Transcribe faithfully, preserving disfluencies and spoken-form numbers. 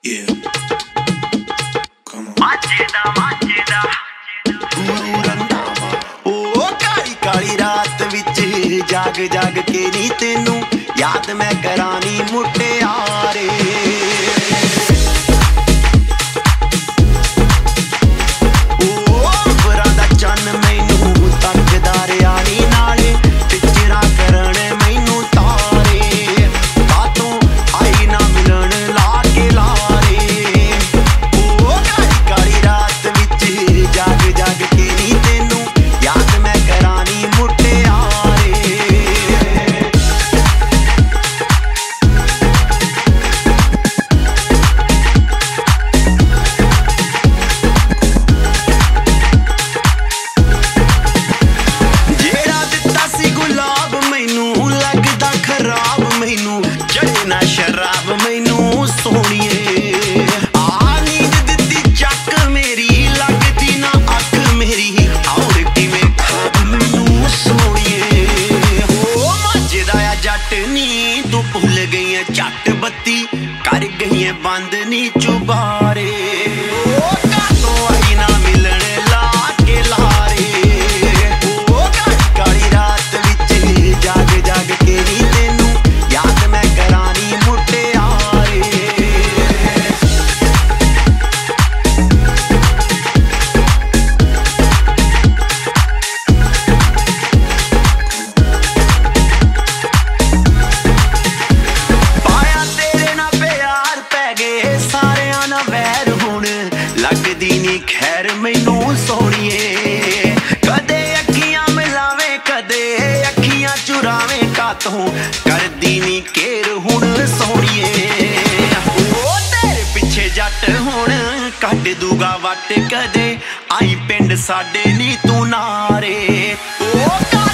Yeah. Come on. Macheda, macheda. Guru Randhawa. Oh, Kali Kali रात विच जाग जाग के नी तेनू याद मैं करानी मुटियारे शराब मैनू सोहणीए आ नींद दित्ती चक मेरी लगदी ना अख मेरी और किवें खाब मैनू सोहणीए हो मजदा आ जट नी तू भुल गई है झट बत्ती कर गई है बंद नी चुबारे कातों आई ना मिलन ला के लारे ओ काली काली रात विच जाग जाग के नी तेनू याद मैं करानी लगदी नी खैर मैनू सोहणीए कदे अखियां मिलावे कदे अखियां चुरावे कातों करदी नी केर हुण सोहणीए ओ तेरे पिछे जट हुण कट दूगा वट कदे आई पिंड साडे नी तू नारे ओ